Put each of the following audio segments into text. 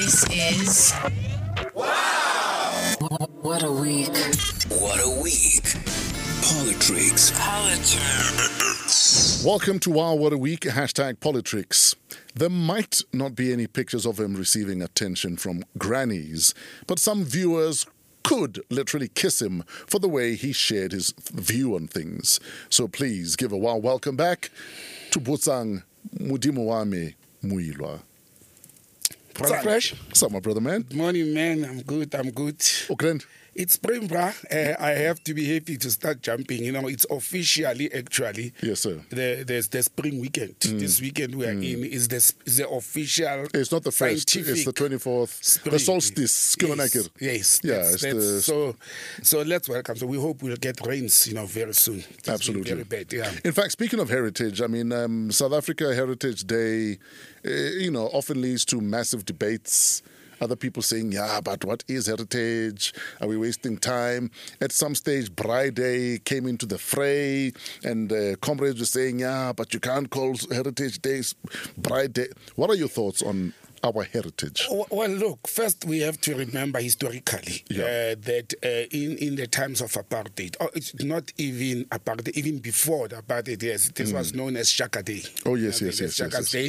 This is What a week. What a week. Politricks. Welcome to Wow What a Week, #Politricks. There might not be any pictures of him receiving attention from grannies, but some viewers could literally kiss him for the way he shared his view on things. So please give a warm welcome back to Botsang Mudimo Muilwa. Brother Fresh. What's up, my brother, man? Good morning, man. I'm good. Okay. It's spring, brah. I have to be happy to start jumping. You know, it's officially, actually. Yes, sir. There's the spring weekend. This weekend we are in is the official. It's not the first. It's the 24th. Spring. The solstice. Yes. Yeah. So let's welcome. So we hope we'll get rains, very soon. It's Absolutely. Very bad. Yeah. In fact, speaking of heritage, I mean, South Africa Heritage Day, often leads to massive debates. Other people saying, yeah, but what is heritage? Are we wasting time? At some stage, Braai Day came into the fray, and comrades were saying, yeah, but you can't call Heritage Days Braai Day. What are your thoughts on our heritage? Well, look, first we have to remember historically that in the times of apartheid, it's not even apartheid, even before the apartheid, yes, this was known as Shaka Day. Oh, yes. Shaka's Day.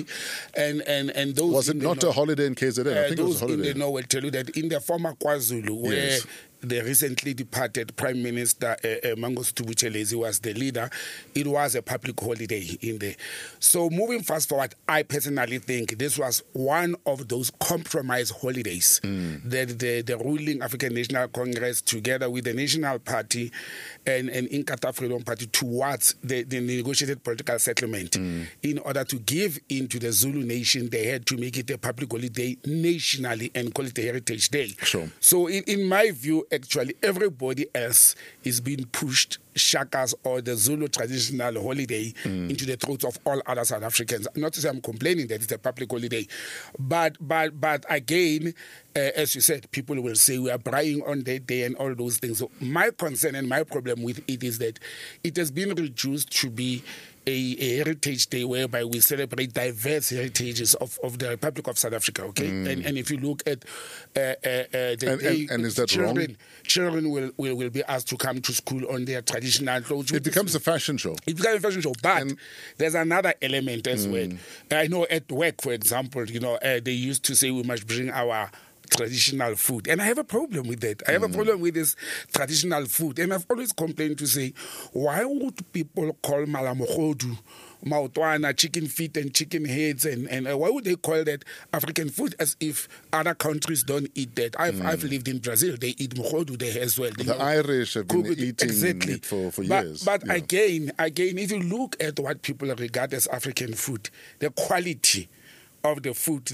And those... Was it not a holiday in KZN? I think it was a holiday. Those in the know will tell you that in the former KwaZulu, where the recently departed Prime Minister Mangosuthu Buthelezi was the leader, it was a public holiday in there. So moving fast forward, I personally think this was one of those compromise holidays that the ruling African National Congress, together with the National Party and Inkatha Freedom Party, towards the negotiated political settlement. In order to give in to the Zulu nation, they had to make it a public holiday nationally and call it a Heritage Day. Sure. So in my view, actually, everybody else is being pushed Shakas or the Zulu traditional holiday into the throats of all other South Africans. Not to say I'm complaining that it's a public holiday, but again, as you said, people will say we are braaiing on that day and all those things. So my concern and my problem with it is that it has been reduced to be a heritage day whereby we celebrate diverse heritages of the Republic of South Africa, okay? And if you look at the day, and is that wrong? Children will be asked to come to school on their traditional clothes. It becomes a fashion show. It becomes a fashion show, but there's another element as well. I know at work, for example, they used to say we must bring our traditional food, and I have a problem with that. I have a problem with this traditional food, and I've always complained to say, why would people call malamogodu, maotwana, chicken feet and chicken heads, and why would they call that African food as if other countries don't eat that? I've lived in Brazil. They eat mogodu there as well. The Irish have been eating it for years. But again, if you look at what people regard as African food, the quality of the food,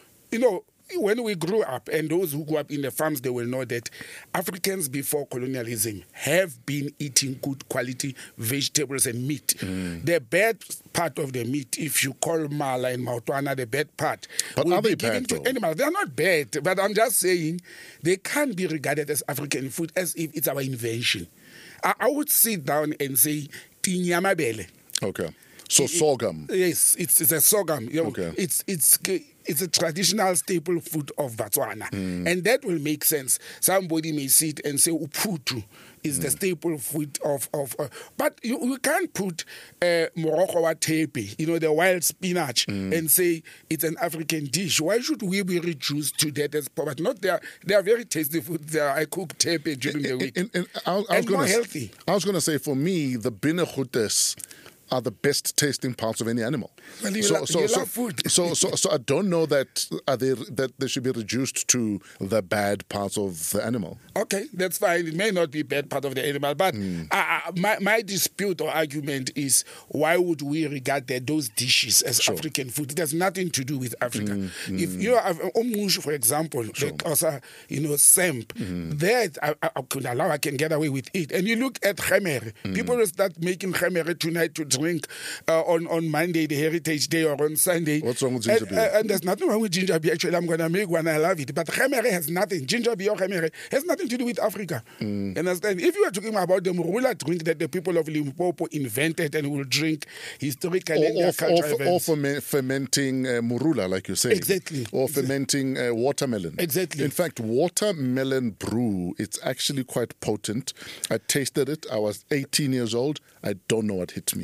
when we grew up, and those who grew up in the farms, they will know that Africans before colonialism have been eating good quality vegetables and meat. The bad part of the meat, if you call mala and maotwana the bad part, but will are be they given bad, to animals. They are not bad, but I'm just saying they can't be regarded as African food as if it's our invention. I would sit down and say, tinyamabele. Okay. So sorghum. Yes, it's a sorghum. Okay. It's a traditional staple food of Botswana. And that will make sense. Somebody may sit and say uputu is the staple food of but you can't put morogo wa tepe, the wild spinach, and say it's an African dish. Why should we be reduced to that as but not they are very tasty food. I cook tepe during the week. And more healthy. I was going to say, for me, the binnengoedes are the best tasting parts of any animal. Well, you love food. So I don't know that they should be reduced to the bad parts of the animal. Okay, that's fine. It may not be bad part of the animal, but my dispute or argument is, why would we regard those dishes as African food? It has nothing to do with Africa. If you have omushu, for example, also, semp, that I can get away with it. And you look at khemere, people will start making khemere tonight to drink on Monday, the Heritage Day, or on Sunday. What's wrong with ginger beer? And there's nothing wrong with ginger beer. Actually, I'm going to make one. I love it. But Gemere has nothing. Ginger beer or Gemere has nothing to do with Africa. Understand? If you are talking about the Morula drink that the people of Limpopo invented and will drink historically in their cultural events. Or fermenting murula, like you say. Exactly. Or fermenting watermelon. Exactly. In fact, watermelon brew, it's actually quite potent. I tasted it. I was 18 years old. I don't know what hit me.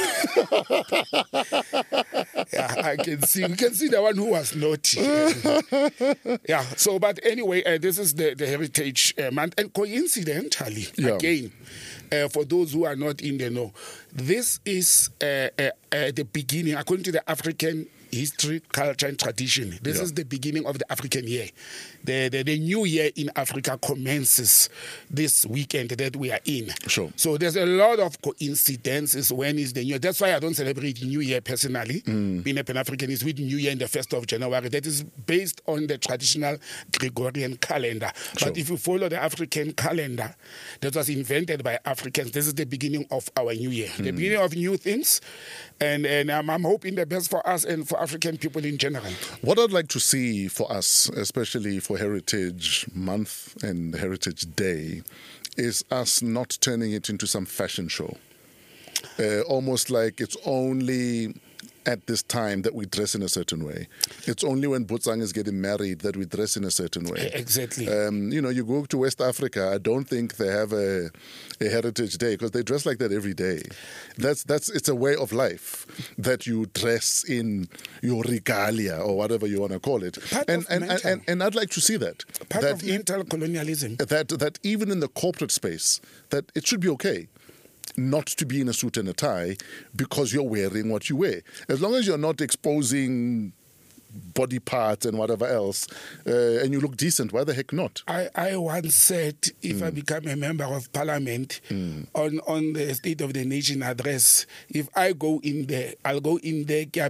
Yeah, I can see. You can see the one who was naughty. Yeah. So, but anyway, this is the Heritage Month, and coincidentally, again, for those who are not in the know, this is the beginning, according to the African history, culture, and tradition. This is the beginning of the African year. The new year in Africa commences this weekend that we are in. Sure. So there's a lot of coincidences when is the new year. That's why I don't celebrate New Year personally. Being a Pan-Africanist with New Year in the 1st of January. That is based on the traditional Gregorian calendar. Sure. But if you follow the African calendar that was invented by Africans, this is the beginning of our new year. The beginning of new things. And I'm hoping the best for us and for African people in general. What I'd like to see for us, especially for Heritage Month and Heritage Day, is us not turning it into some fashion show. Almost like it's only at this time that we dress in a certain way. It's only when Botsang is getting married that we dress in a certain way. Exactly. You go to West Africa, I don't think they have a Heritage Day because they dress like that every day. It's a way of life that you dress in your regalia or whatever you want to call it. And I'd like to see that. Part of mental colonialism. That even in the corporate space, that it should be okay not to be in a suit and a tie because you're wearing what you wear. As long as you're not exposing body parts and whatever else, and you look decent, why the heck not? I once said, if I become a member of parliament on the State of the Nation address, if I go in there, I'll go in there, and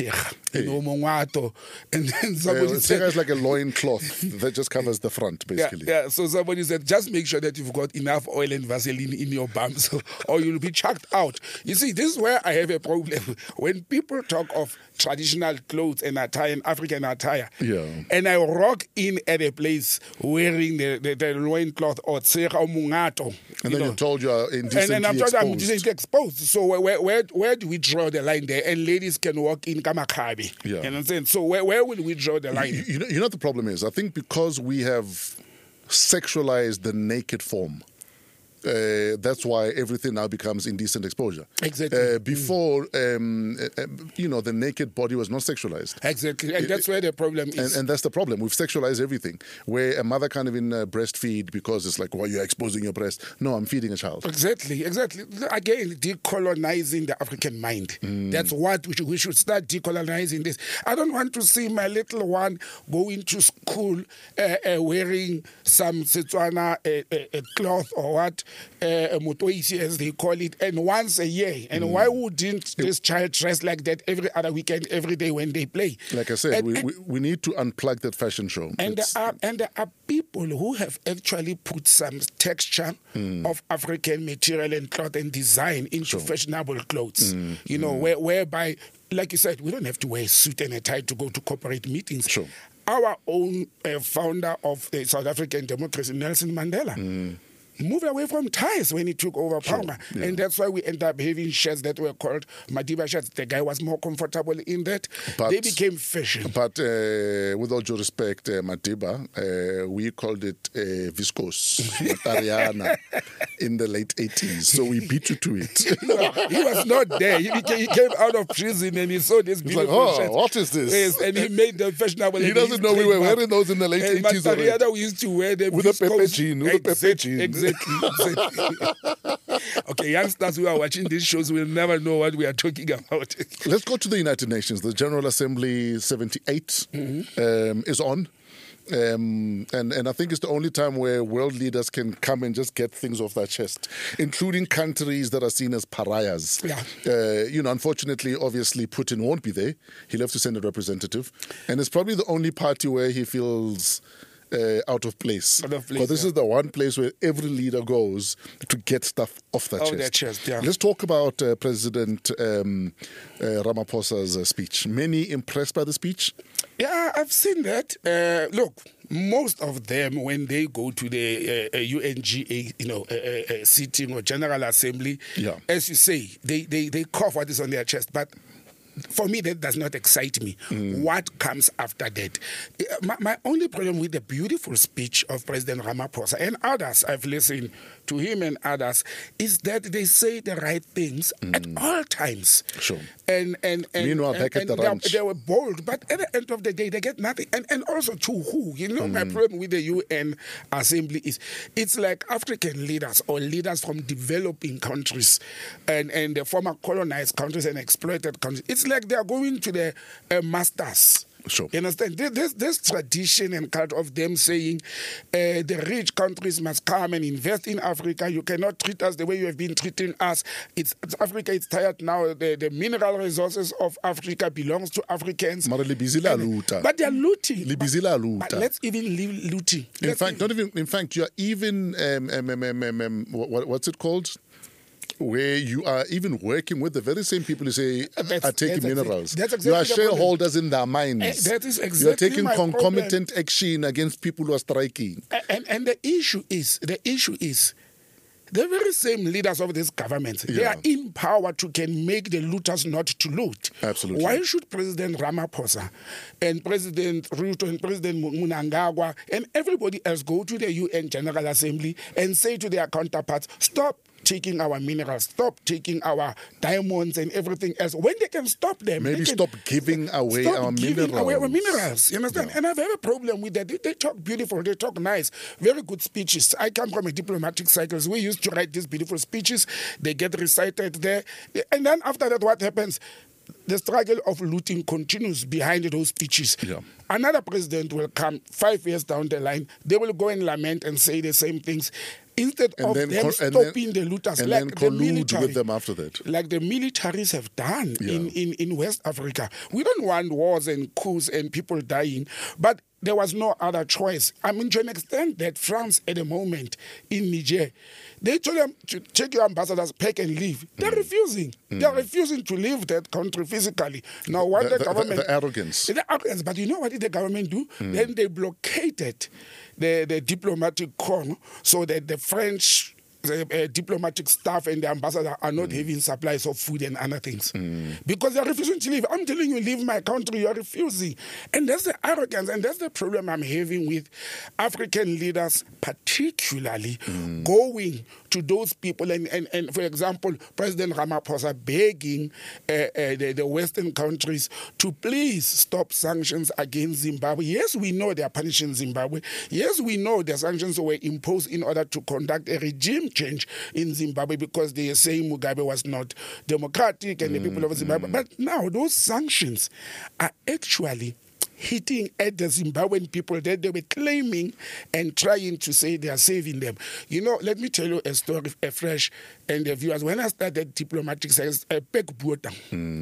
then somebody said... It's like a loin cloth that just covers the front, basically. Yeah, so somebody said, just make sure that you've got enough oil and Vaseline in your bums, or you'll be chucked out. You see, this is where I have a problem. When people talk of traditional clothes and attire, and African attire, and I rock in at a place wearing the loincloth or tsera or mungato. And then you're told you are indecently and I'm told I'm indecently exposed. So where do we draw the line there? And ladies can walk in kamakhabi. You know what I'm saying? So where will we draw the line? You know what the problem is? I think because we have sexualized the naked form, that's why everything now becomes indecent exposure. Exactly. Before, the naked body was not sexualized. Exactly. And that's where the problem is. And that's the problem. We've sexualized everything. Where a mother can't even breastfeed because it's like, well, you're exposing your breast. No, I'm feeding a child. Exactly. Again, decolonizing the African mind. That's what we should start decolonizing this. I don't want to see my little one going to school wearing some Setswana cloth or what, motoisi as they call it, and once a year. And why wouldn't this child dress like that every other weekend, every day when they play? Like I said, we need to unplug that fashion show. And there are people who have actually put some texture of African material and cloth and design into fashionable clothes. Whereby, like you said, we don't have to wear a suit and a tie to go to corporate meetings. Sure. Our own founder of the South African democracy, Nelson Mandela, moved away from ties when he took over power. Yeah. And that's why we end up having shirts that were called Madiba shirts. The guy was more comfortable in that. They became fashion. But with all due respect, Madiba, we called it viscose, Matariana, in the late 80s. So we beat you to it. He was not there. He came out of prison and he saw this beautiful shirts. What is this? Yes, and he made them fashionable. He doesn't know we were wearing those in the late 80s already. We used to wear them with a pepe jean. Exactly. Okay, youngsters who are watching these shows will never know what we are talking about. Let's go to the United Nations. The General Assembly 78 is on. And I think it's the only time where world leaders can come and just get things off their chest, including countries that are seen as pariahs. Unfortunately, obviously, Putin won't be there. He'll have to send a representative. And it's probably the only party where he feels out of place. Out of place, Because this is the one place where every leader goes to get stuff off their Oh, chest. their chest, yeah. Let's talk about President Ramaphosa's speech. Many impressed by the speech? Yeah, I've seen that. Look, most of them, when they go to the UNGA, sitting or General Assembly, Yeah. as you say, they cough what is on their chest. But for me, that does not excite me. What comes after that? My only problem with the beautiful speech of President Ramaphosa and others, I've listened to him and others, is that they say the right things at all times. Sure. And Meanwhile, back at the ranch. they were bold, but at the end of the day, they get nothing. And also to who? My problem with the UN Assembly is it's like African leaders or leaders from developing countries and the former colonized countries and exploited countries. It's like they are going to the masters. Sure. You understand? This tradition and culture of them saying the rich countries must come and invest in Africa. You cannot treat us the way you have been treating us. Africa is tired now. The mineral resources of Africa belongs to Africans. Mara le busy la luta. But they are looting. Le busy la But luta. let's even leave looting. In fact, you are even what's it called? Where you are even working with the very same people who say are taking minerals. That's exactly you are the problem. shareholders in their mines. That is You are exactly taking my concomitant action against people who are striking. And the issue is the very same leaders of this government, they Yeah. are in power to can make the looters not to loot. Absolutely. Why should President Ramaphosa and President Ruto and President Mnangagwa and everybody else go to the UN General Assembly and say to their counterparts, stop taking our minerals, stop taking our diamonds and everything else, when they can stop them? Maybe they can stop giving away our minerals. away our minerals, you understand? Yeah. And I have a problem with that. They talk beautiful, they talk nice, very good speeches. I come from a diplomatic cycles. We used to write these beautiful speeches. They get recited there. And then after that, what happens? The struggle of looting continues behind those speeches. Yeah. Another president will come 5 years down the line. They will go and lament and say the same things. Instead of them stopping the looters, and like then the collude military, with them after that. like the militaries have done Yeah. in West Africa. We don't want wars and coups and people dying, but there was no other choice. I mean, to an extent that France at the moment in Niger, they told them to take your ambassadors, pack and leave. They're refusing. They're refusing to leave that country physically. Now, what the government... The arrogance. The arrogance. But you know what did the government do? Then they blockaded the diplomatic corps so that the French diplomatic staff and the ambassador are not having supplies of food and other things. Because they're refusing to leave. I'm telling you, leave my country, you're refusing. And that's the arrogance, and that's the problem I'm having with African leaders, particularly going to those people. And for example, President Ramaphosa begging the Western countries to please stop sanctions against Zimbabwe. Yes, we know they are punishing Zimbabwe. Yes, we know the sanctions were imposed in order to conduct a regime change in Zimbabwe because they are saying Mugabe was not democratic and the people of Zimbabwe. But now those sanctions are actually hitting at the Zimbabwean people that they were claiming and trying to say they are saving them. You know, let me tell you a story afresh, and the viewers. When I started diplomatic science, Pek Buota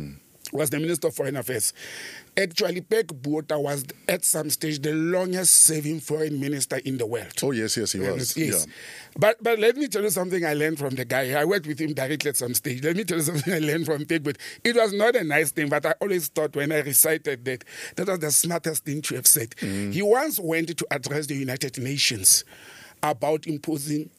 was the Minister of Foreign Affairs. Actually, Pek Buota was at some stage the longest serving foreign minister in the world. Oh, yes, he was. Yes. Yeah. But let me tell you something I learned from the guy. I worked with him directly at some stage. Let me tell you something I learned from Pek Buota. It was not a nice thing, but I always thought when I recited that was the smartest thing to have said. He once went to address the United Nations about imposing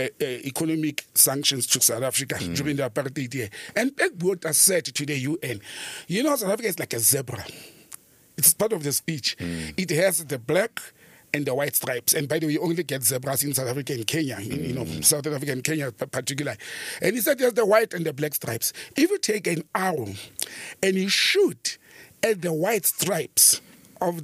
economic sanctions to South Africa during the apartheid year. And Pek Buota said to the UN, you know, South Africa is like a zebra. It's part of the speech. It has the black and the white stripes. And by the way, you only get zebras in South Africa and Kenya, South Africa and Kenya particularly. And he said there's the white and the black stripes. If you take an arrow and you shoot at the white stripes of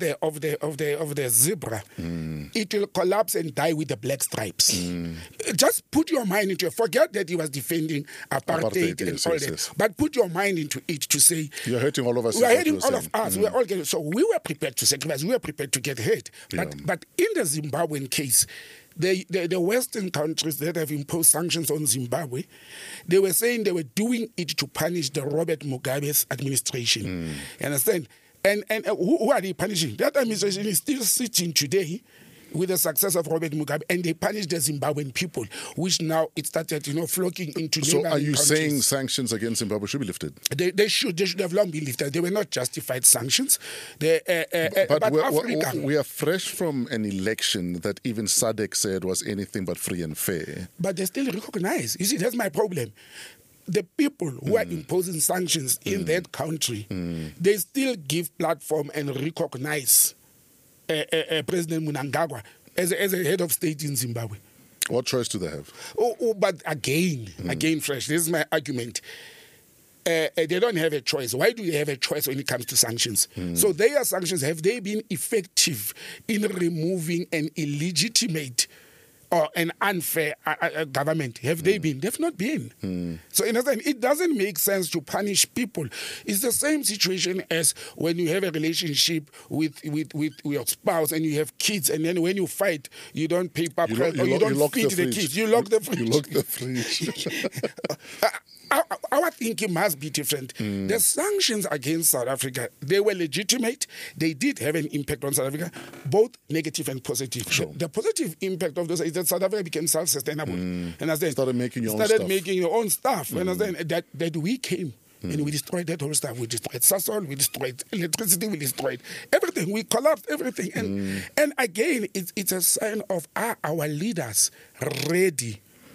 the zebra, it will collapse and die with the black stripes. Just put your mind into it. Forget that he was defending apartheid and yes, all yes, that. yes. But put your mind into it to say, You're hurting all of us. we are is what hurting you're all of saying. us. We are all getting, so we were prepared to sacrifice. We were prepared to get hurt. But in the Zimbabwean case, the Western countries that have imposed sanctions on Zimbabwe, they were saying they were doing it to punish the Robert Mugabe's administration. You understand? And who are they punishing? That administration is still sitting today with the success of Robert Mugabe, and they punished the Zimbabwean people, which now it started, flocking into So neighboring are you countries. saying sanctions against Zimbabwe should be lifted? They should have long been lifted. They were not justified sanctions. But Africa, we are fresh from an election that even SADC said was anything but free and fair. but they still recognize. You see, that's my problem. The people who are imposing sanctions in that country, they still give platform and recognize President Mnangagwa as a head of state in Zimbabwe. What choice do they have? But again, fresh. This is my argument. They don't have a choice. Why do they have a choice when it comes to sanctions? So their sanctions, have they been effective in removing an illegitimate or an unfair government? Have they been? They've not been. So in a sense, it doesn't make sense to punish people. It's the same situation as when you have a relationship with your spouse and you have kids, and then when you fight, you don't pay rent or you don't feed the kids. You lock the fridge. You lock the fridge. Our thinking must be different. The sanctions against South Africa, they were legitimate. They did have an impact on South Africa, both negative and positive. Sure. The positive impact of those is that South Africa became self-sustainable. Started making your own stuff. Understand? That we came and we destroyed that whole stuff. We destroyed Sasol, we destroyed electricity, we destroyed everything. We collapsed everything. And again, it's a sign of our leaders ready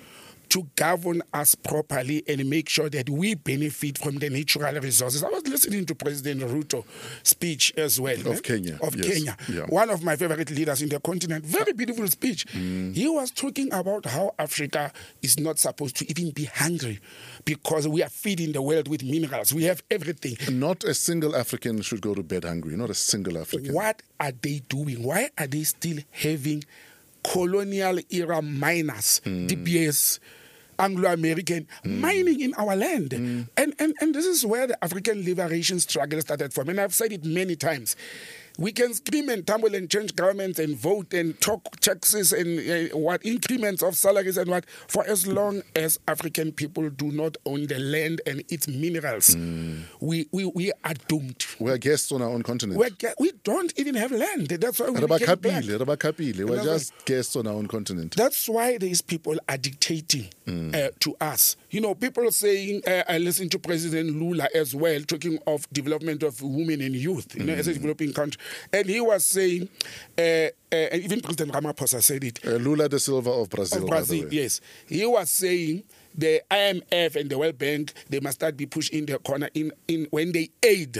to govern us properly and make sure that we benefit from the natural resources. I was listening to President Ruto's speech as well. Of Kenya. Kenya. Yeah. One of my favorite leaders in the continent. Very beautiful speech. He was talking about how Africa is not supposed to even be hungry because we are feeding the world with minerals. We have everything. Not a single African should go to bed hungry. Not a single African. What are they doing? Why are they still having colonial era miners, DBS, Anglo-American mining in our land? And this is where the African liberation struggle started from. And I've said it many times. We can scream and tumble and change governments and vote and talk taxes and what increments of salaries and what, for as long as African people do not own the land and its minerals, we are doomed. We are guests on our own continent. We don't even have land. That's why we became black. We're just guests on our own continent. That's why these people are dictating to us. People saying, I listened to President Lula as well, talking of development of women and youth as a developing country. And he was saying, and even President Ramaphosa said it. Lula da Silva of Brazil. Yes. He was saying the IMF and the World Bank, they must start be pushed in the corner in when they aid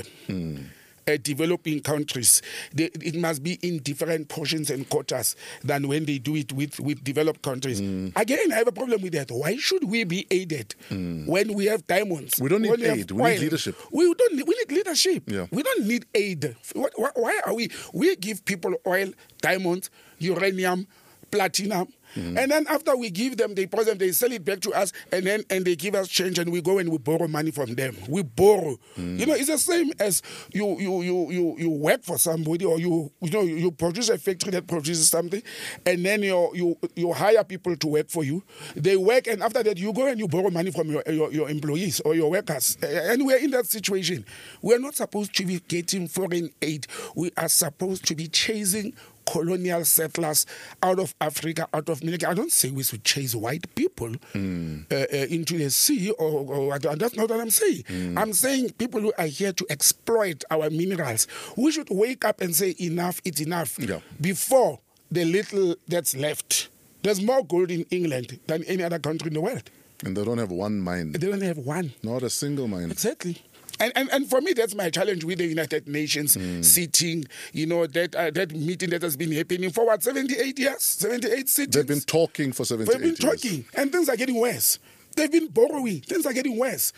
developing countries. It must be in different portions and quotas than when they do it with developed countries. Again, I have a problem with that. Why should we be aided when we have diamonds? We don't need aid. We need leadership. We need leadership. Yeah. We don't need aid. Why are we? We give people oil, diamonds, uranium, platinum. And then after we give them, they sell it back to us, and they give us change, and we go and we borrow money from them. We borrow. It's the same as you work for somebody, or you produce a factory that produces something, and then you hire people to work for you. They work, and after that you go and you borrow money from your employees or your workers. And we're in that situation. We're not supposed to be getting foreign aid. We are supposed to be chasing colonial settlers out of Africa, out of America. I don't say we should chase white people into the sea, or that's not what I'm saying. I'm saying people who are here to exploit our minerals. We should wake up and say enough is enough before the little that's left. There's more gold in England than any other country in the world. And they don't have one mine. They don't have one. Not a single mine. Exactly. And for me, that's my challenge with the United Nations sitting, that meeting that has been happening for 78 years, 78 cities. They've been talking for 78 years. They've been talking, and things are getting worse. They've been borrowing, things are getting worse.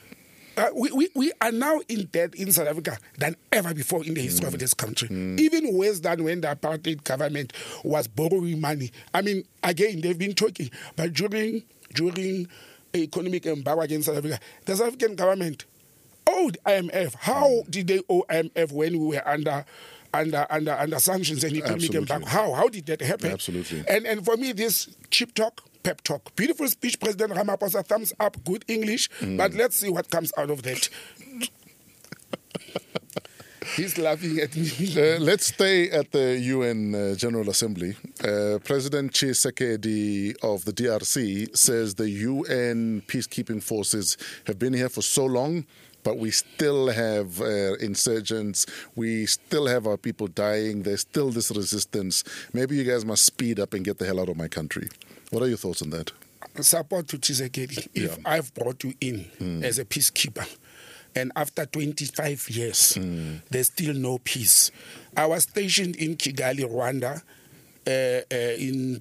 We are now in debt in South Africa than ever before in the history of this country. Even worse than when the apartheid government was borrowing money. I mean, again, they've been talking, but during economic embargo against South Africa, the South African government owed IMF. How did they owe IMF when we were under sanctions and economic embargo? How did that happen? Absolutely. And for me, this cheap talk, pep talk, beautiful speech, President Ramaphosa, thumbs up, good English, but let's see what comes out of that. He's laughing at me. Let's stay at the UN General Assembly. President Tshisekedi of the DRC says the UN peacekeeping forces have been here for so long, but we still have insurgents. We still have our people dying. There's still this resistance. Maybe you guys must speed up and get the hell out of my country. What are your thoughts on that? Support to Tshisekedi. If I've brought you in as a peacekeeper, and after 25 years, there's still no peace. I was stationed in Kigali, Rwanda, in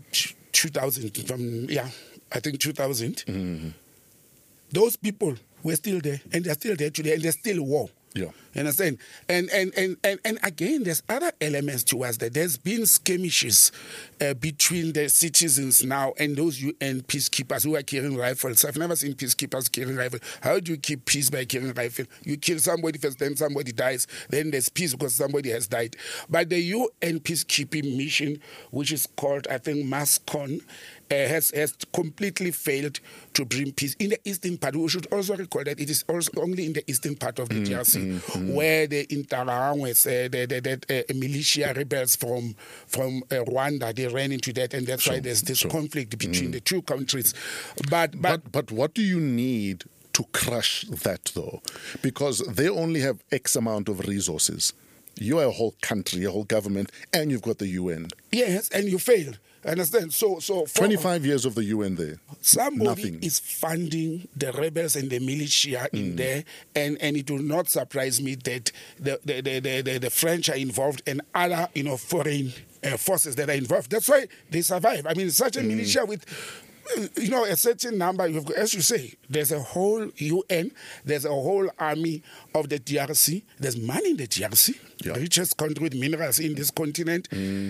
2000. I think 2000. Those people were still there, and they're still there today, and there's still war. Yeah. You understand? And again, there's other elements to us that there's been skirmishes between the citizens now and those UN peacekeepers who are carrying rifles. I've never seen peacekeepers carrying rifles. How do you keep peace by carrying rifle? You kill somebody first, then somebody dies, then there's peace because somebody has died. But the UN peacekeeping mission, which is called, I think, MASCON, has completely failed to bring peace in the eastern part. We should also recall that it is also only in the eastern part of the DRC where the Interahamwe, the militia rebels from Rwanda, they ran into that, and that's why there's this conflict between the two countries. But what do you need to crush that, though? Because they only have X amount of resources. You are a whole country, a whole government, and you've got the UN. Yes, and you failed. Understand? So 25 years of the UN there. Somebody is funding the rebels and the militia in there, and it will not surprise me that the French are involved and other foreign forces that are involved. That's why they survive. I mean, such a militia with a certain number, as you say, there's a whole UN, there's a whole army of the DRC, there's money in the DRC, the richest country with minerals in this continent, and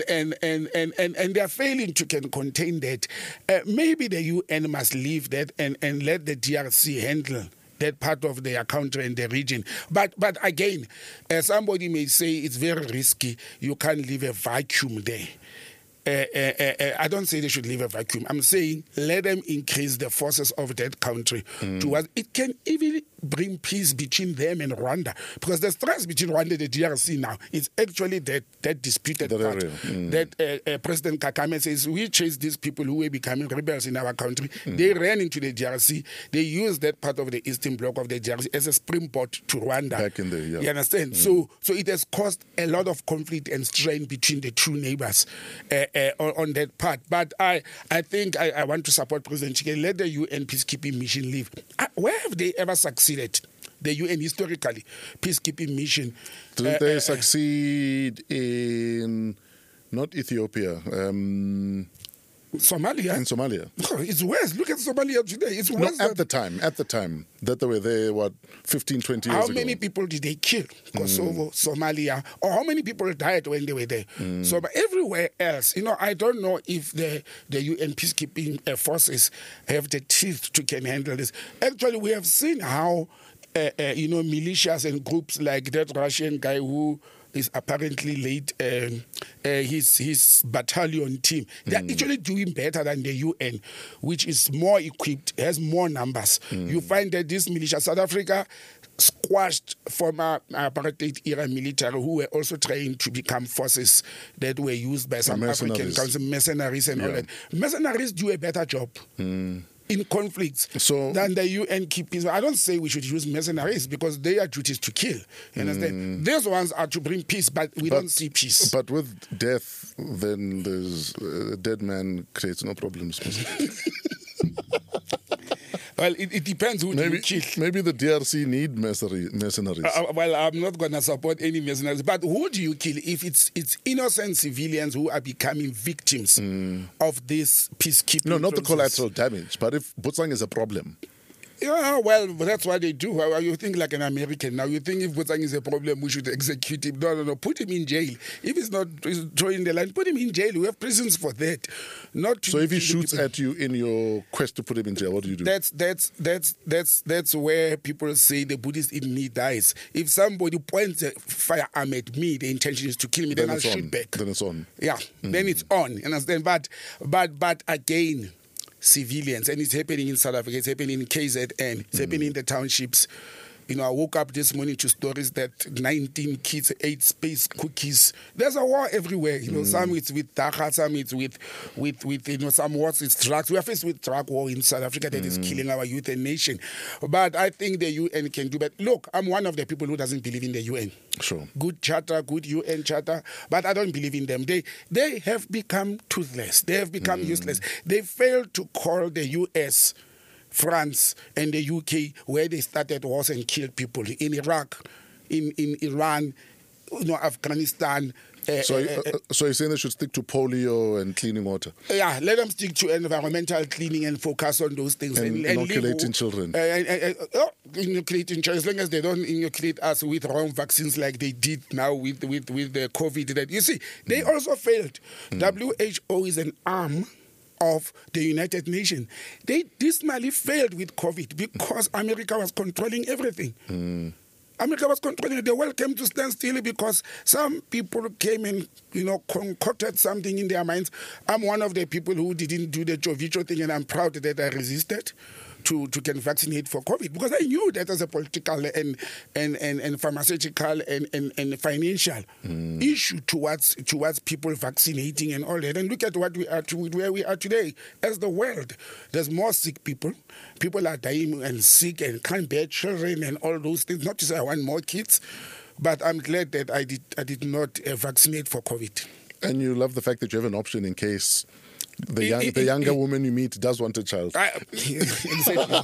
they are failing to contain that. Maybe the UN must leave that and let the DRC handle that part of their country and the region. But again, somebody may say it's very risky, you can't leave a vacuum there. I don't say they should leave a vacuum. I'm saying let them increase the forces of that country towards. It can even bring peace between them and Rwanda, because the stress between Rwanda and the DRC now is actually that disputed part. That President Kagame says we chase these people who were becoming rebels in our country. They ran into the DRC. They used that part of the eastern bloc of the DRC as a springboard to Rwanda. Back in there, You understand? So it has caused a lot of conflict and strain between the two neighbors. On that part. But I think I want to support President Tshisekedi. Let the UN peacekeeping mission leave. Where have they ever succeeded? The UN historically, peacekeeping mission. Didn't they succeed in, not Ethiopia, Somalia? In Somalia. Oh, it's worse. Look at Somalia today. It's worse. At the time, that they were there, 15, 20 years ago. How many people did they kill? Kosovo, Somalia, or how many people died when they were there? So, but everywhere else, I don't know if the UN peacekeeping forces have the teeth to can handle this. Actually, we have seen how, militias and groups like that Russian guy who is apparently late, his battalion team. They're actually doing better than the UN, which is more equipped, has more numbers. You find that this militia, South Africa, squashed former apartheid era military who were also trying to become forces that were used by some African countries, mercenaries and all that. Mercenaries do a better job in conflicts than the UN keep peace. I don't say we should use mercenaries because their duty is to kill. You understand? These ones are to bring peace, but we don't see peace. But with death, then there's a dead man creates no problems. Well, it depends who you kill. Maybe the DRC need mercenaries. Well, I'm not going to support any mercenaries. But who do you kill if it's innocent civilians who are becoming victims of this peacekeeping? No, not process? the collateral damage. But if Botsang is a problem. Yeah, well, that's what they do. You think like an American. Now, you think if Botsang is a problem, we should execute him. No. Put him in jail. If he's not drawing the line, put him in jail. We have prisons for that. So if he shoots at you in your quest to put him in jail, what do you do? That's where people say the Buddhist in me dies. If somebody points a firearm at me, the intention is to kill me, then I'll shoot back. Then it's on. Yeah, then it's on. You understand? But again, civilians, and it's happening in South Africa, it's happening in KZN, it's happening in the townships. I woke up this morning to stories that 19 kids ate space cookies. There's a war everywhere. Some it's with Dacha, some it's with some wars it's drugs. We are faced with drug war in South Africa that is killing our youth and nation. But I think the UN can do better. Look, I'm one of the people who doesn't believe in the UN. Sure. Good charter, good UN charter, but I don't believe in them. They have become toothless. They have become useless. They failed to call the US, France, and the UK where they started wars and killed people in Iraq, in Iran, Afghanistan. So you're saying they should stick to polio and cleaning water? Yeah, let them stick to environmental cleaning and focus on those things. And inoculating children. Inoculating children, as long as they don't inoculate us with wrong vaccines like they did now with the COVID. That you see, they also failed. WHO is an arm of the United Nations. They dismally failed with COVID because America was controlling everything. America was controlling it. The world came to stand still because some people came and, concocted something in their minds. I'm one of the people who didn't do the Jovicho thing, and I'm proud that I resisted to get vaccinated for COVID because I knew that as a political and pharmaceutical and financial issue towards people vaccinating and all that. And look at what we are where we are today as the world. There's more sick people. People are dying and sick and can't bear children and all those things. Not to say I want more kids, but I'm glad that I did not vaccinate for COVID. And you love the fact that you have an option in case the younger woman you meet does want a child. Exactly.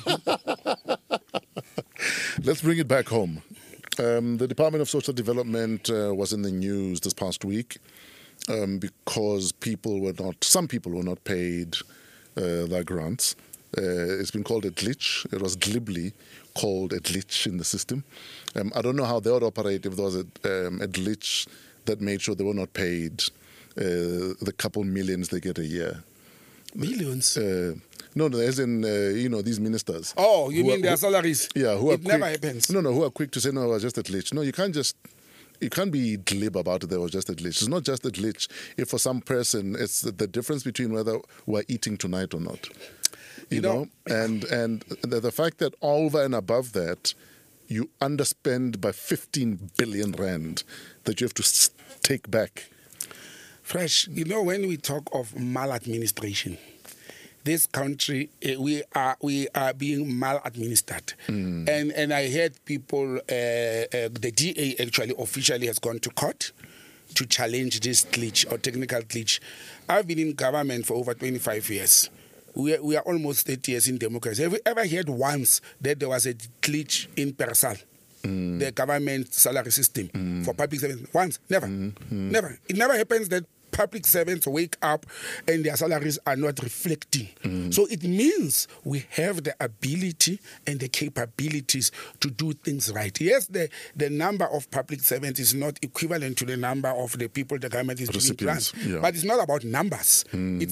Let's bring it back home. The Department of Social Development was in the news this past week because some people were not paid their grants. It's been called a glitch. It was glibly called a glitch in the system. I don't know how they would operate if there was a glitch that made sure they were not paid the couple millions they get a year. Millions? No, as in, these ministers. Oh, you mean their salaries? Yeah. It never happens. No, who are quick to say, no, it was just a glitch. No, you can't be glib about it, there was just a glitch. It's not just a glitch. If for some person, it's the difference between whether we're eating tonight or not. You know? And the fact that over and above that, you underspend by 15 billion rand that you have to take back. Fresh, when we talk of maladministration, this country, we are being maladministered. And I heard people, the DA actually officially has gone to court to challenge this glitch or technical glitch. I've been in government for over 25 years. We are almost 30 years in democracy. Have you ever heard once that there was a glitch in Persal, the government salary system for public servants? Once? Never. Never. It never happens that public servants wake up and their salaries are not reflecting. So it means we have the ability and the capabilities to do things right. Yes, the number of public servants is not equivalent to the number of the people the government is doing plans. Yeah. But it's not about numbers.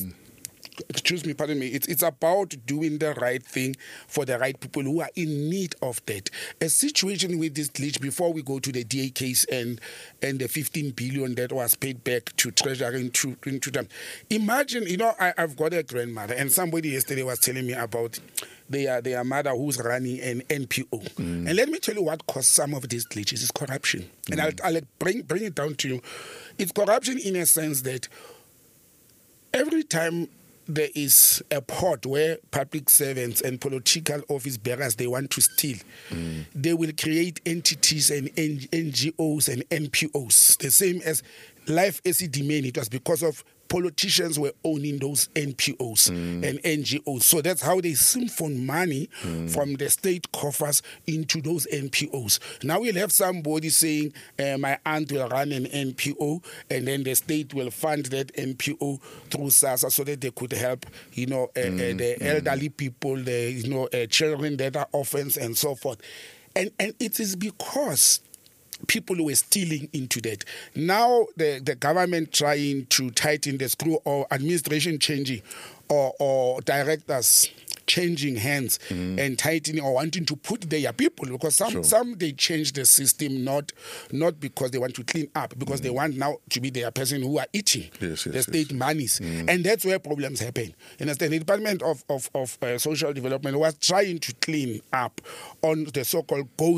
It's about doing the right thing for the right people who are in need of that. A situation with this glitch, before we go to the DA case and the 15 billion that was paid back to Treasury into them. Imagine, I've got a grandmother, and somebody yesterday was telling me about their mother who's running an NPO. And let me tell you what caused some of these glitches. It's corruption. And I'll bring it down to you. It's corruption in a sense that every time there is a pot where public servants and political office bearers, they want to steal, they will create entities and NGOs and NPOs. The same as Life SED, it was because of politicians were owning those NPOs and NGOs. So that's how they siphon money from the state coffers into those NPOs. Now we'll have somebody saying, my aunt will run an NPO, and then the state will fund that NPO through SASSA so that they could help, the elderly people, the children that are orphans and so forth. And it is because people were stealing into that. Now the government trying to tighten the screw, or administration changing, or directors changing hands and tightening or wanting to put their people, because some they change the system not because they want to clean up, because they want now to be their person who are eating the state monies. And that's where problems happen. You understand? The Department of Social Development was trying to clean up on the so-called ghost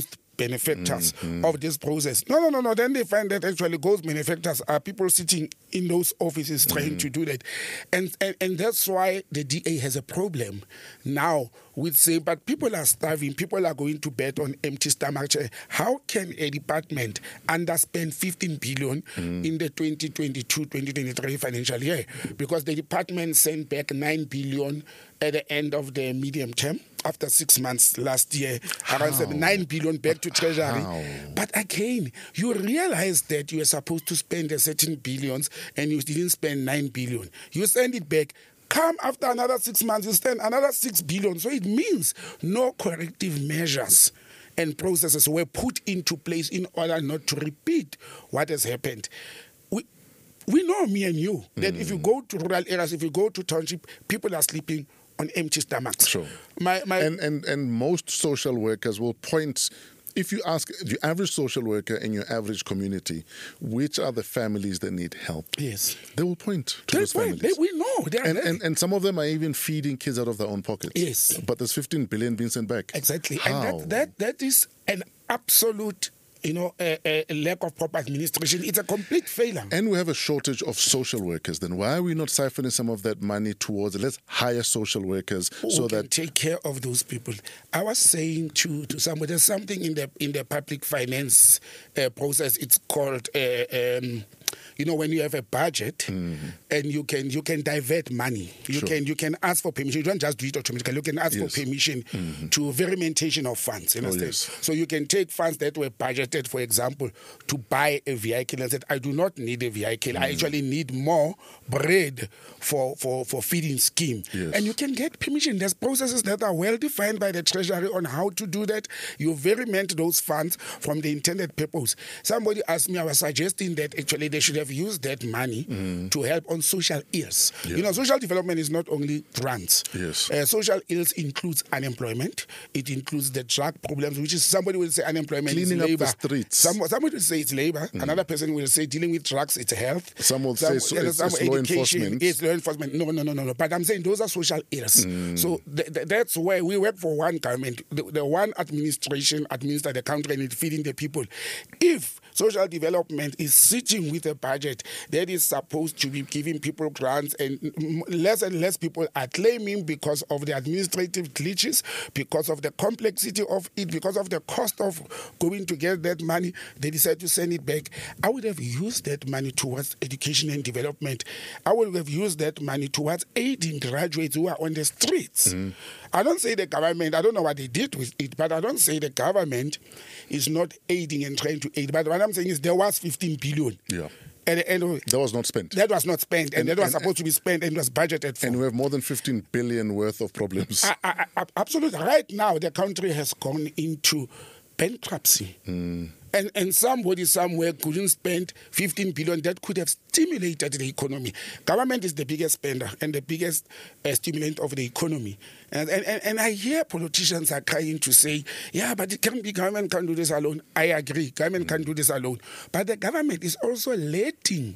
benefactors of this process. No. Then they find that actually those benefactors are people sitting in those offices trying to do that. And that's why the DA has a problem now with saying, but people are starving, people are going to bed on empty stomach. How can a department underspend 15 billion in the 2022-2023 financial year? Because the department sent back 9 billion at the end of the medium term after 6 months last year, around 9 billion back to Treasury. How? But again, you realize that you were supposed to spend a certain billions and you didn't spend 9 billion. You send it back. Come after another 6 months, you spend another 6 billion. So it means no corrective measures and processes were put into place in order not to repeat what has happened. We know, me and you, that if you go to rural areas, if you go to township, people are sleeping on empty stomachs. Sure. And most social workers will point. If you ask the average social worker in your average community, which are the families that need help? Yes. They will point to those families. We know. And some of them are even feeding kids out of their own pockets. Yes. But there's 15 billion being sent back. Exactly. How? And that is an absolute, a lack of proper administration. It's a complete failure. And we have a shortage of social workers. Then why are we not siphoning some of that money towards, let's hire social workers so that take care of those people? I was saying to somebody, there's something in the public finance process. It's called when you have a budget and you can divert money. You can ask for permission. You don't just do it automatically. You can ask for permission to verimentation of funds. You understand? Yes. So you can take funds that were budgeted, for example, to buy a vehicle and said, I do not need a vehicle. I actually need more bread for feeding scheme. Yes. And you can get permission. There's processes that are well defined by the Treasury on how to do that. You veriment those funds from the intended purpose. Somebody asked me, I was suggesting that actually they should have used that money to help on social ills. Yes. Social development is not only grants. Yes. Social ills includes unemployment. It includes the drug problems, which is somebody will say unemployment Cleaning is labor. up the streets. Somebody will say it's labor. Another person will say dealing with drugs, it's health. Some will say it's law enforcement. It's law enforcement. No. But I'm saying those are social ills. So that's where we work for one government. The one administration administers the country and it's feeding the people. If social development is sitting with a budget that is supposed to be giving people grants, and less people are claiming because of the administrative glitches, because of the complexity of it, because of the cost of going to get that money, they decide to send it back. I would have used that money towards education and development. I would have used that money towards aiding graduates who are on the streets. I don't say the government, I don't know what they did with it, but I don't say the government is not aiding and trying to aid. But what I'm saying is there was 15 billion. Yeah. At the end of it. That was not spent. That was not spent, and that was supposed to be spent and was budgeted for. And we have more than 15 billion worth of problems. Absolutely. Right now, the country has gone into bankruptcy. And somebody somewhere couldn't spend 15 billion that could have stimulated the economy. Government is the biggest spender and the biggest stimulant of the economy. And I hear politicians are trying to say, yeah, but it can't be government can't do this alone. I agree, government can't do this alone. But the government is also letting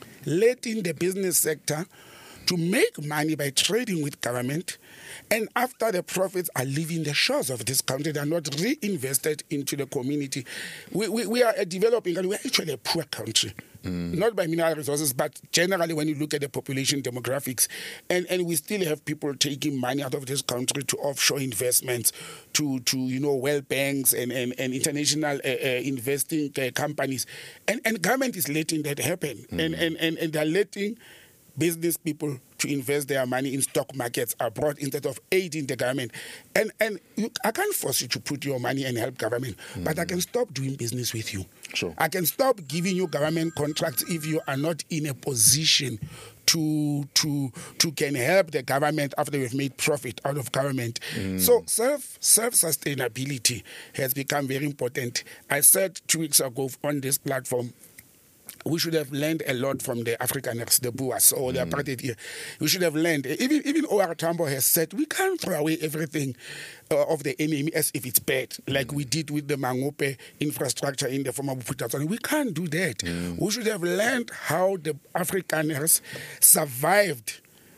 the business sector to make money by trading with government, and after the profits are leaving the shores of this country, they are not reinvested into the community. We are a developing country. We are actually a poor country. Not by mineral resources, but generally when you look at the population demographics. And we still have people taking money out of this country to offshore investments, to world banks and international investing companies. And government is letting that happen. And they're letting business people to invest their money in stock markets abroad instead of aiding the government. And I can't force you to put your money and help government, but I can stop doing business with you. Sure. I can stop giving you government contracts if you are not in a position to can help the government after we've made profit out of government. So self-sustainability has become very important. I said 2 weeks ago on this platform, we should have learned a lot from the Afrikaners, the Boers, or the apartheid here. We should have learned. Even O.R. Tambo has said, we can't throw away everything of the enemy as if it's bad, like we did with the Mangope infrastructure in the former Buputatswana. We can't do that. We should have learned how the Afrikaners survived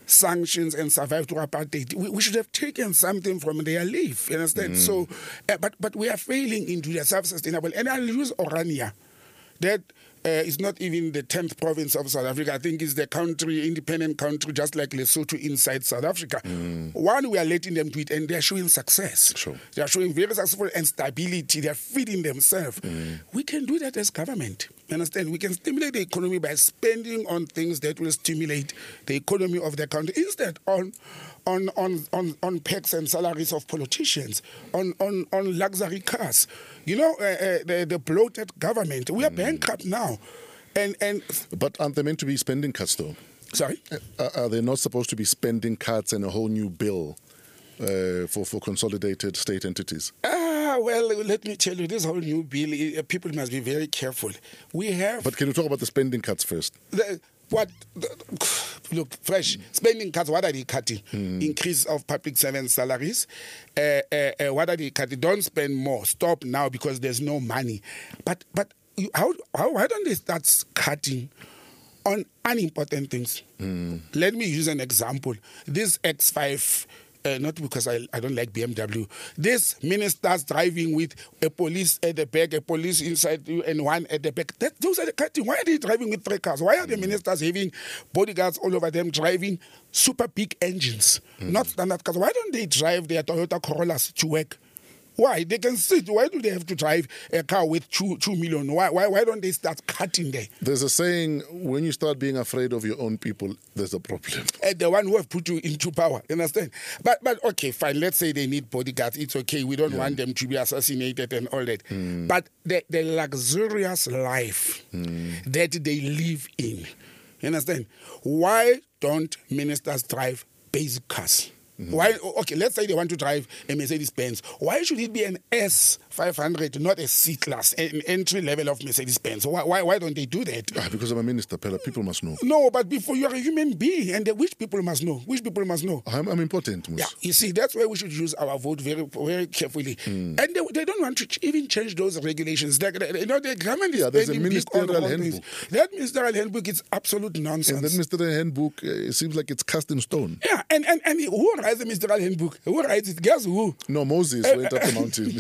sanctions and survived through apartheid. We should have taken something from their leaf, you understand? So, but we are failing into the self-sustainable. And I'll use Orania. That is not even the 10th province of South Africa. I think it's the country, independent country, just like Lesotho inside South Africa. One, we are letting them do it, and they are showing success. Sure. They are showing very successful and stability. They are feeding themselves. We can do that as government. You understand? We can stimulate the economy by spending on things that will stimulate the economy of the country instead on packs and salaries of politicians, on luxury cars. You know, the bloated government. We are bankrupt now. But aren't they meant to be spending cuts, though? Sorry? Are they not supposed to be spending cuts and a whole new bill for consolidated state entities? Well, let me tell you, this whole new bill, people must be very careful. We have... But can you talk about the spending cuts first? Look, fresh spending cuts. What are they cutting? Increase of public servant salaries. What are they cutting? Don't spend more. Stop now because there's no money. But why don't they start cutting on unimportant things? Let me use an example. This X5. Not because I don't like BMW. This minister's driving with a police at the back, a police inside you, and one at the back. Those are the cutting. Why are they driving with 3 cars? Why are the ministers having bodyguards all over them driving super big engines, not standard cars? Why don't they drive their Toyota Corollas to work? Why? They can sit. Why do they have to drive a car with 2 million? Why don't they start cutting there? There's a saying, when you start being afraid of your own people, there's a problem. The one who have put you into power, you understand? But okay, fine. Let's say they need bodyguards. It's okay. We don't want them to be assassinated and all that. But the luxurious life that they live in, you understand? Why don't ministers drive basic cars? Why? Okay, let's say they want to drive a Mercedes-Benz. Why should it be an S500, not a C-Class, an entry level of Mercedes-Benz? Why don't they do that? Because I'm a minister, Pella. People must know. No, but before you're a human being, and which people must know? Which people must know? I'm important, Mus. Yeah, you see, that's why we should use our vote very, very carefully. And they don't want to even change those regulations. The government is there's a spending ministerial big on all handbook. things. That ministerial handbook is absolute nonsense. And that ministerial handbook, it seems like it's cast in stone. Yeah, and who writes the ministerial handbook? Who writes it? Guess who? No, Moses went up the mountain.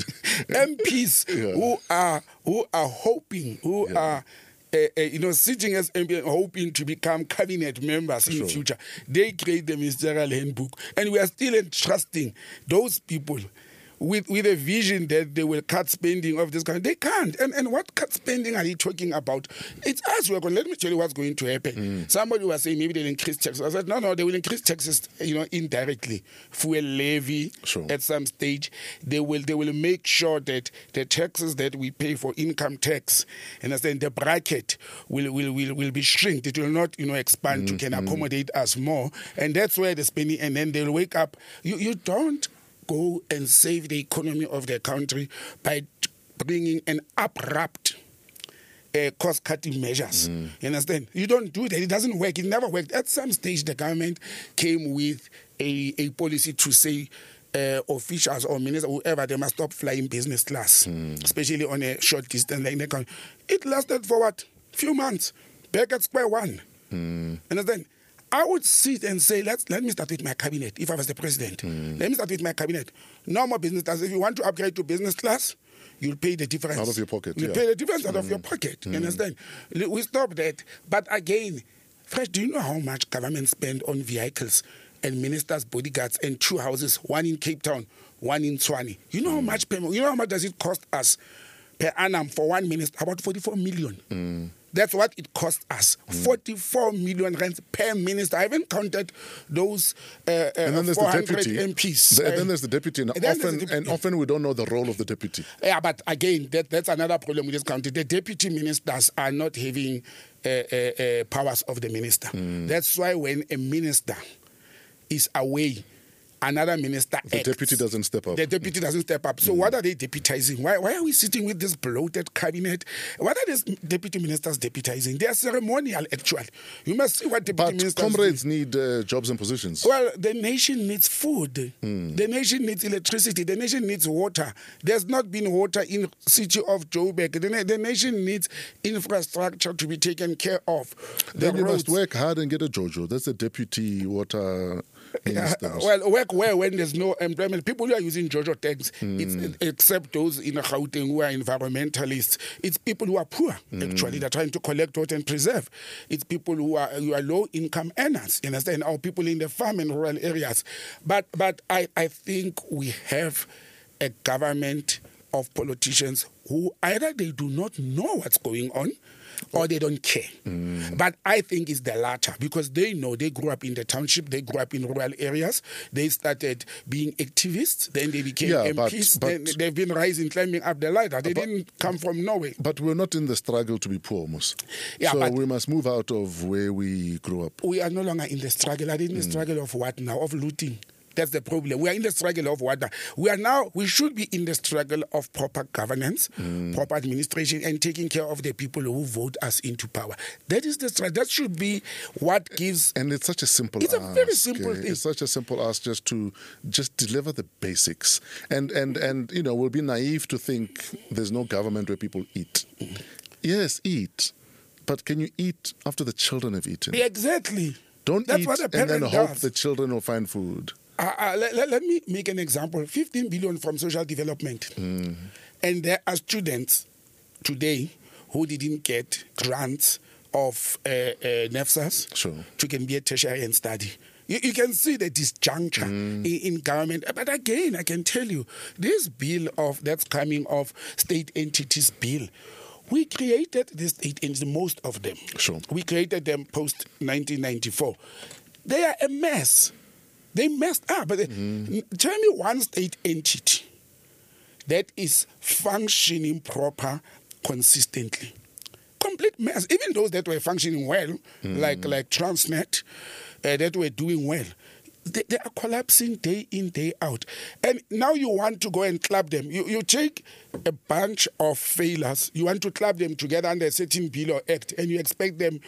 MPs who are hoping, are sitting as MP hoping to become cabinet members in the future. They create the ministerial handbook, and we are still entrusting those people with a vision that they will cut spending of this kind. They can't. And what cut spending are you talking about? It's us. Let me tell you what's going to happen. Somebody was saying maybe they'll increase taxes. I said, no, they will increase taxes, indirectly. Fuel levy at some stage. They will make sure that the taxes that we pay for income tax, and the bracket will be shrinked. It will not, expand to can accommodate us more. And that's where the spending, and then they'll wake up. You don't go and save the economy of the country by bringing an abrupt cost-cutting measures. You understand? You don't do that. It doesn't work. It never worked. At some stage, the government came with a policy to say officials or ministers, whoever, they must stop flying business class, especially on a short distance like that. It lasted for what? Few months. Back at square one. Understand? I would sit and say, let me start with my cabinet. If I was the president, let me start with my cabinet. No more business class. If you want to upgrade to business class, you'll pay the difference. Out of your pocket. You'll pay the difference out of your pocket. You understand? We stop that. But again, Fresh, do you know how much government spend on vehicles and ministers' bodyguards and 2 houses, one in Cape Town, one in Tshwane? You know how much payment? You know how much does it cost us per annum for one minister? About 44 million. That's what it cost us. 44 million rands per minister. I haven't counted those and then there's 400 the deputy. MPs. And then there's the deputy. And often we don't know the role of the deputy. Yeah, but again, that's another problem with this country. The deputy ministers are not having powers of the minister. That's why when a minister is away another minister The deputy doesn't step up. The deputy doesn't step up. So what are they deputizing? Why are we sitting with this bloated cabinet? What are these deputy ministers deputizing? They are ceremonial, actually. You must see what deputy But ministers comrades do. need jobs and positions. Well, the nation needs food. The nation needs electricity. The nation needs water. There's not been water in city of Joburg. The nation needs infrastructure to be taken care of. Then you roads. must work hard and get a Jojo. That's a deputy water minister. Well, work where when there's no employment. People who are using Jojo tags, it's, except those in Gauteng who are environmentalists, it's people who are poor, actually. They're trying to collect water and preserve. It's people who are low-income earners, you understand, or people in the farm and rural areas. But I think we have a government of politicians who either they do not know what's going on or they don't care. But I think it's the latter, because they know, they grew up in the township, they grew up in rural areas, they started being activists, then they became MPs, then they've been rising, climbing up the ladder. They didn't come from nowhere. But we're not in the struggle to be poor, Mos. Yeah, so but we must move out of where we grew up. we are no longer in the struggle. Are they in the struggle of what now? Of looting. That's the problem. We are in the struggle of what? We should be in the struggle of proper governance, proper administration, and taking care of the people who vote us into power. That is the struggle. That should be what gives. And it's such a simple It's ask. a very simple thing. It's such a simple ask just to deliver the basics. And you know, we'll be naive to think there's no government where people eat. Yes, eat. But can you eat after the children have eaten? Exactly. Don't That's eat what a and then parent hope does. the children will find food. Let me make an example. 15 billion from social development. And there are students today who didn't get grants of NEFSAS to can be a tertiary and study. You can see the disjuncture in government. But again, I can tell you, this bill that's coming of state entities bill, we created these state entities, most of them. Sure. We created them post-1994. They are a mess. They messed up. But tell me one state entity that is functioning proper consistently. Complete mess. Even those that were functioning well, like Transnet, that were doing well, they are collapsing day in, day out. And now you want to go and club them. You take a bunch of failures, you want to club them together under a certain bill or act, and you expect them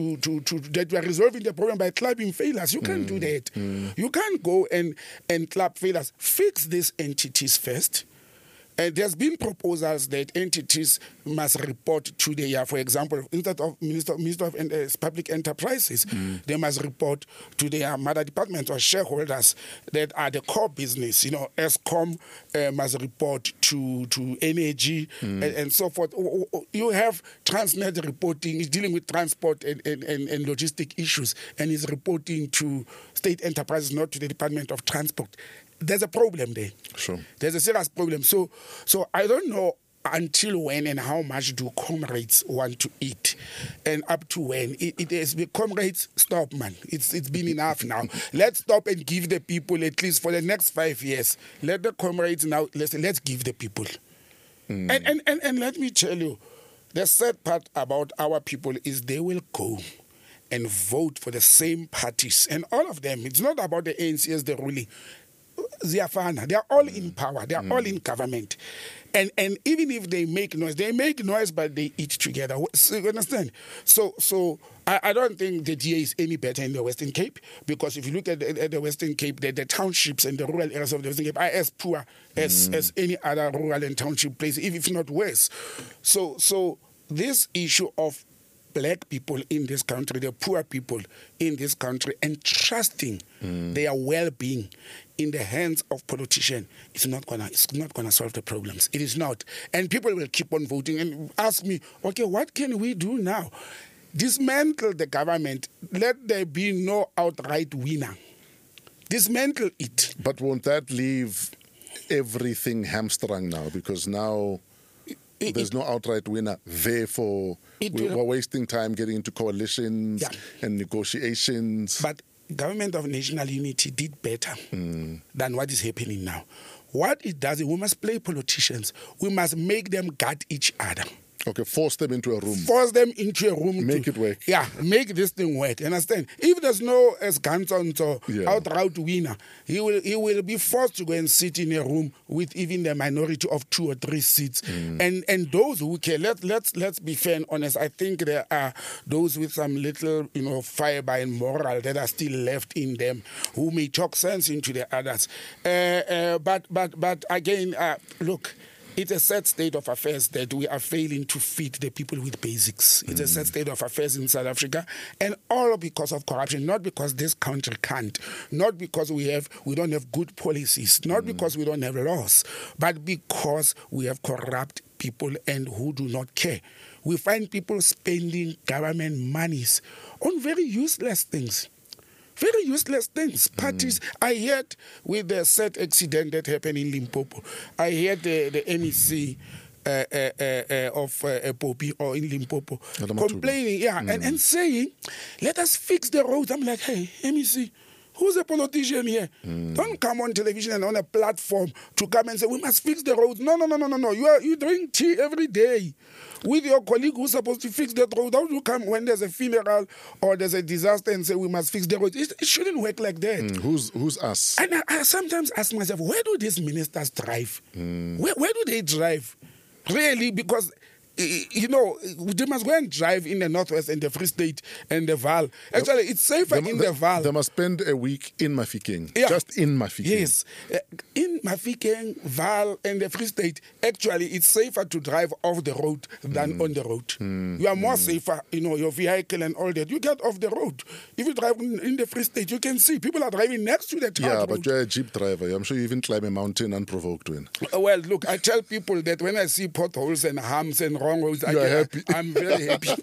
that we are resolving the problem by clubbing failures. You can't do that. You can't go and club failures. Fix these entities first. And there's been proposals that entities must report to the, for example, instead of Minister of Public Enterprises, they must report to their mother department or shareholders that are the core business. You know, ESCOM must report to energy and so forth. You have Transnet reporting, is dealing with transport and logistic issues, and is reporting to state enterprises, not to the Department of Transport. There's a problem there. Sure. There's a serious problem. So I don't know until when and how much do comrades want to eat, and up to when. It has been, comrades, stop, man. It's been enough now. Let's stop and give the people, at least for the next 5 years. Let the comrades now, let's give the people. And let me tell you, the sad part about our people is they will go and vote for the same parties. And all of them, it's not about the ANC as the ruling. They are all in power. They are all in government. And even if they make noise, but they eat together. So, you understand? So I don't think the DA is any better in the Western Cape, because if you look at the Western Cape, the townships and the rural areas of the Western Cape are as poor as any other rural and township place, if not worse. So this issue of black people in this country, the poor people in this country, and trusting their well-being in the hands of politicians, it's not gonna solve the problems. It is not. And people will keep on voting and ask me, okay, what can we do now? Dismantle the government. Let there be no outright winner. Dismantle it. But won't that leave everything hamstrung now? Because now there's no outright winner. Therefore, we're wasting time getting into coalitions and negotiations. But Government of National Unity did better than what is happening now. What it does is we must play politicians. We must make them guard each other. Okay, force them into a room. Force them into a room. Make it work. Yeah, make this thing work. Understand? If there's no Eskanson Yeah. outright winner, he will be forced to go and sit in a room with even the minority of 2 or 3 seats. And those who care, let's be fair and honest. I think there are those with some little fiber and moral that are still left in them who may talk sense into the others. But again, look. It's a sad state of affairs that we are failing to feed the people with basics. It's a sad state of affairs in South Africa, and all because of corruption, not because this country can't, not because we don't have good policies, not because we don't have laws, but because we have corrupt people and who do not care. We find people spending government monies on very useless things. Very useless things. Parties. I heard with the sad accident that happened in Limpopo. I heard the MEC of Popi or in Limpopo complaining, and saying, "Let us fix the roads." I'm like, hey, MEC. Who's a politician here? Don't come on television and on a platform to come and say, we must fix the roads. No. You drink tea every day with your colleague who's supposed to fix that road. How do you come when there's a funeral or there's a disaster and say, we must fix the road? It shouldn't work like that. Who's us? And I sometimes ask myself, where do these ministers drive? Where do they drive? Really? Because they must go and drive in the Northwest and the Free State and the Vaal. Actually, it's safer in the Vaal. They must spend a week in Mafikeng. Yeah. Just in Mafikeng. Yes. In Mafikeng, Vaal, and the Free State, actually, it's safer to drive off the road than on the road. You are more safer, your vehicle and all that. You get off the road. If you drive in the Free State, you can see people are driving next to the tarred road. But you're a Jeep driver. I'm sure you even climb a mountain unprovoked. Well, look, I tell people that when I see potholes and humps and wrong roads, I'm very happy.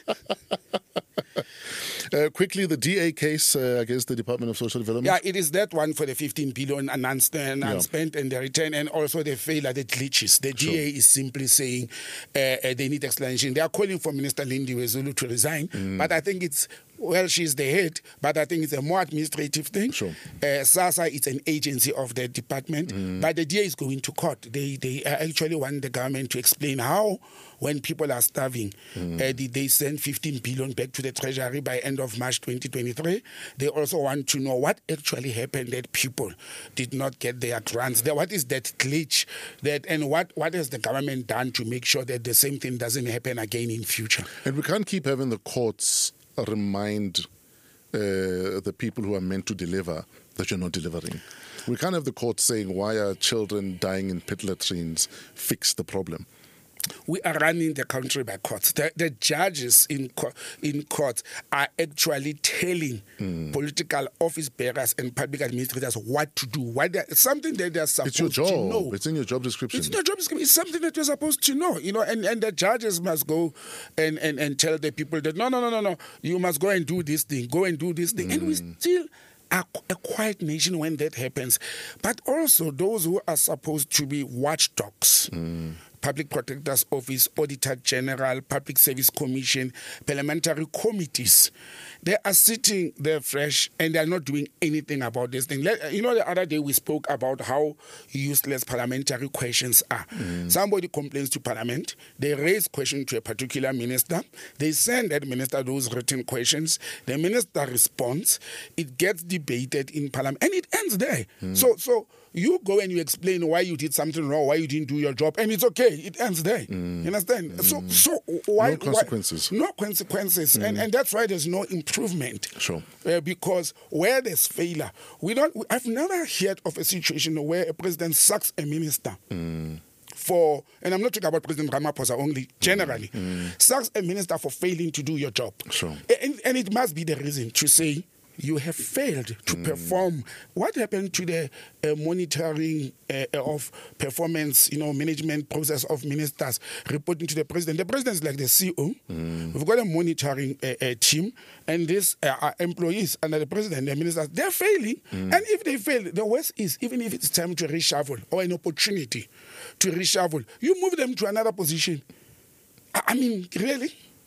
Quickly, the DA case against the Department of Social Development. Yeah, it is that one for the 15 billion unspent and the return, and also the failure, the glitches. The DA is simply saying they need explanation. They are calling for Minister Lindiwe Zulu to resign, but I think she's the head, but I think it's a more administrative thing. Sure. SASSA is an agency of the department, but the DA is going to court. They actually want the government to explain how, when people are starving, did they send 15 billion back to the Treasury by end of March 2023? They also want to know what actually happened that people did not get their grants. What is that glitch? And what has the government done to make sure that the same thing doesn't happen again in future? And we can't keep having the courts remind the people who are meant to deliver that you're not delivering. We can't have the court saying, why are children dying in pit latrines? Fix the problem. We are running the country by courts. The judges in courts are actually telling political office bearers and public administrators what to do. Something that they're supposed to know. It's in your job description. It's in your job description. It's something that you're supposed to know. And the judges must go and tell the people that no, you must go and do this thing. Go and do this thing. And we still are a quiet nation when that happens. But also those who are supposed to be watchdogs. Public Protector's Office, Auditor General, Public Service Commission, parliamentary committees. They are sitting there fresh and they are not doing anything about this thing. The other day we spoke about how useless parliamentary questions are. Somebody complains to Parliament, they raise questions to a particular minister, they send that minister those written questions, the minister responds, it gets debated in Parliament, and it ends there. So you go and you explain why you did something wrong, why you didn't do your job, and it's okay. It ends there. You understand? So why? No consequences. No consequences, and that's why there's no improvement. Sure. Because where there's failure, I've never heard of a situation where a president sacks a minister. And I'm not talking about President Ramaphosa only, generally, sacks a minister for failing to do your job. Sure. And it must be the reason to say, you have failed to perform. What happened to the monitoring of performance, management process of ministers reporting to the president? The president is like the CEO. We've got a monitoring team, and these are employees under the president, the ministers, they're failing. And if they fail, the worst is, even if it's time to reshuffle or an opportunity to reshuffle, you move them to another position. I mean, really?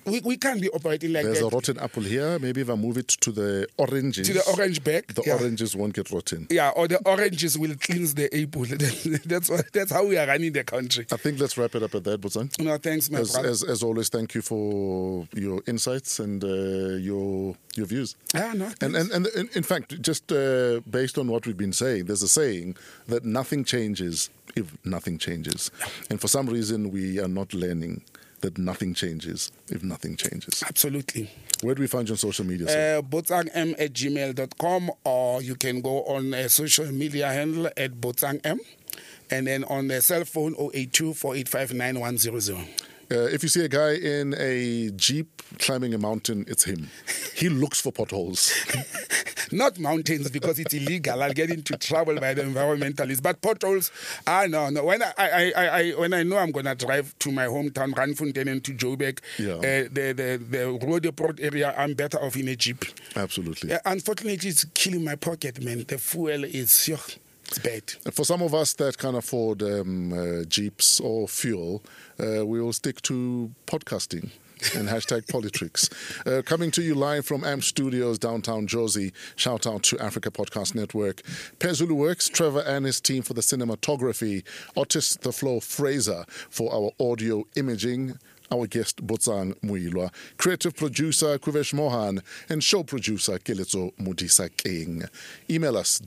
we can't be operating like There's that. a rotten apple here. Maybe if I move it to the oranges. To the orange bag. The oranges won't get rotten. Yeah, or the oranges will cleanse the apple. That's how we are running the country. I think let's wrap it up at that, Botsang. No, thanks, my brother. As always, thank you for your insights and your views. No, and in fact, just based on what we've been saying, there's a saying that nothing changes if nothing changes. And for some reason, we are not learning that nothing changes if nothing changes. Absolutely. Where do we find you on social media, sir? botsangm@gmail.com, or you can go on a social media handle at botsangm, and then on the cell phone 082-485-9100. If you see a guy in a Jeep climbing a mountain, it's him. He looks for potholes. Not mountains, because it's illegal. I'll get into trouble by the environmentalists. But potholes, no. When I know I'm going to drive to my hometown, Randfontein, and to Joburg, the Roodepoort area, I'm better off in a Jeep. Absolutely. Unfortunately, it's killing my pocket, man. The fuel is... It's bad. For some of us that can't afford Jeeps or fuel, we will stick to podcasting and hashtag Politrix. Coming to you live from AMP Studios, downtown Jozi. Shout out to Africa Podcast Network. Pezulu Works, Trevor and his team for the cinematography. Otis the Flow Fraser for our audio imaging. Our guest, Botsang Muilwa, creative producer, Kuvesh Mohan, and show producer, Keletso Mudisa King. Email us,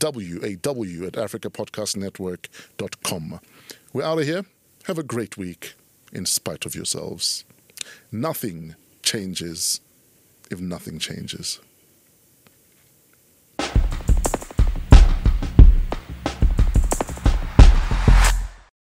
waw@africapodcastnetwork.com. We're out of here. Have a great week, in spite of yourselves. Nothing changes if nothing changes.